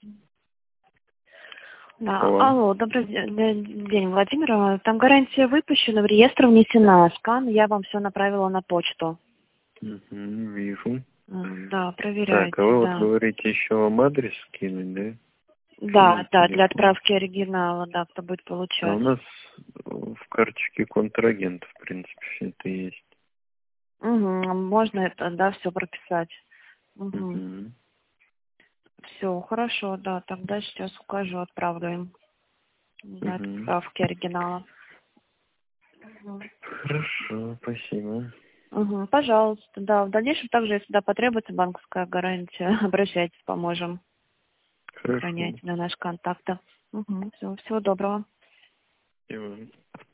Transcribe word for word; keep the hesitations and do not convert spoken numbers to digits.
Да. Алло. Алло, добрый де- день, Владимир. Там гарантия выпущена, в реестр внесена. Скан, я вам все направила на почту. Угу, вижу. М, Да, Так, проверяйте, а вы вот да. говорите еще вам адрес скинуть, да? Да, Фирму, да, для телефон. отправки оригинала, да, кто будет А у получать. нас в карточке контрагента, в принципе, все это есть. Угу, можно это, да, все прописать. Угу. Угу. Все, хорошо, да, тогда сейчас укажу, отправлю им для Угу. отправки оригинала. Угу. Хорошо, спасибо. Угу, пожалуйста, да, в дальнейшем также, если да, потребуется банковская гарантия, обращайтесь, поможем. Хорошо. Сохраняйте на наши контакты. Угу, все, всего доброго. И вам.